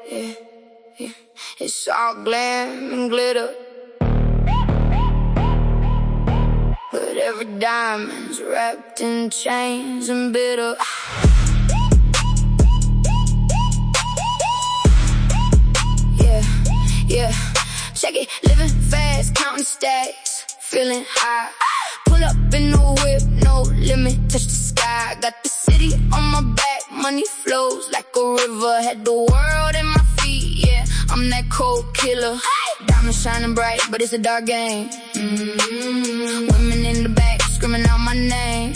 yeah, yeah. It's all glam and glitter, but every diamond's wrapped in chains and bitter. Yeah, yeah. Check it, living fast, counting stacks, feeling high. Pull up in the whip, no limit, touch the sky. Got the city on my back, money flows like a river. Had the world in my feet, yeah, I'm that cold killer. Diamonds shining bright, but it's a dark game. Women in the back, screaming out my name.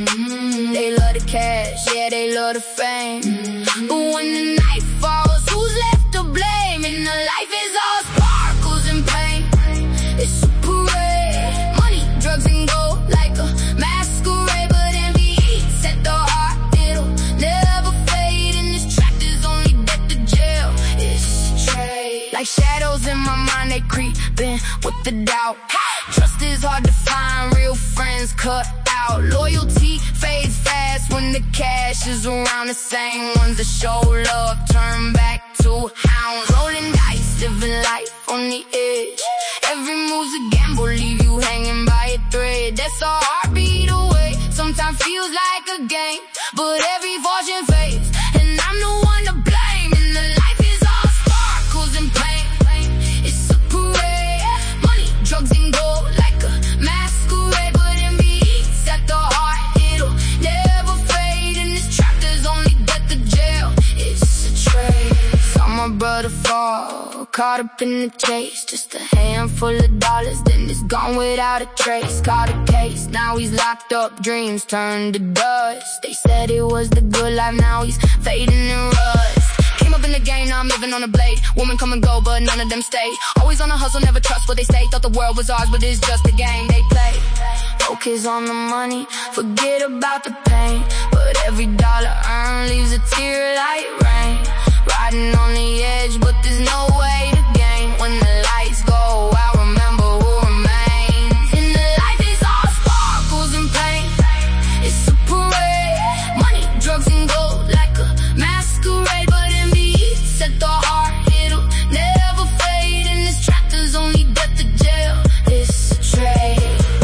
They love the cash, yeah, they love the fame. But when the night falls, who's left to blame? And the life is all sparkles and pain. It's a parade, money, drugs and gold, like a masquerade. But envy eats at the heart, it'll never fade. And this trap is only death to jail. It's a trade. Like shadows in my mind, they creeping with the doubt. Trust is hard to find, real friends cut out. Loyalty fades fast when the cash is around. The same ones that show love turn back to hounds. Rolling dice, living life on the edge. Every move's a gamble, leave you hanging by a thread. That's a heartbeat away. Sometimes feels like a game, but every fortune fades, and I'm the one to blame. And the life is all sparkles and pain. It's a parade, money, drugs and gold, like a masquerade. But envy eats at the heart, it'll never fade. And this trap, there's only death to jail. It's a trade. Saw my brother fall, caught up in the chase. Just a handful of dollars, then it's gone without a trace. Caught a case, now he's locked up, dreams turned to dust. They said it was the good life, now he's fading in rust. Came up in the game, now I'm living on a blade. Women come and go, but none of them stay. Always on a hustle, never trust what they say. Thought the world was ours, but it's just a game they play. Focus on the money, forget about the pain. But every dollar earned leaves a tear like rain. Riding on the edge, but there's no way to gain. When the lights go out, remember who remains. And the life is all sparkles and pain. It's a parade, money, drugs and gold, like a masquerade. But envy eats at the heart, it'll never fade. And this trap, there's only death to jail. It's a trade.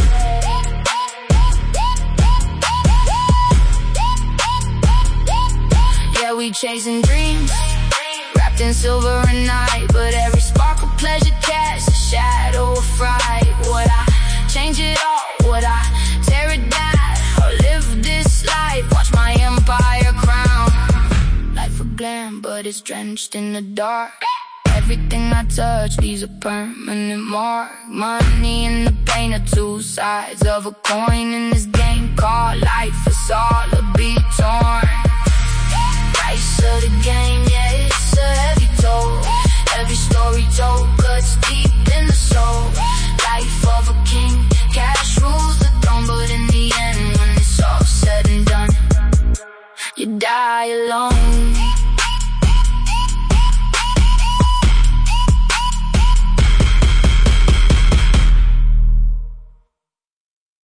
Yeah, we chasing dreams, wrapped in silver and night. But every spark of pleasure casts a shadow of fright. Would I change it all? Would I tear it down? Or live this life, watch my empire crown? Life of glam, but it's drenched in the dark. Everything I touch leaves a permanent mark. Money and the pain are two sides of a coin. In this game called life, it's all to be torn. Price of the game, yeah, it's a heavy toll. Every story told cuts deep in the soul. Life of a king, cash rules the throne. But in the end, when it's all said and done, you die alone.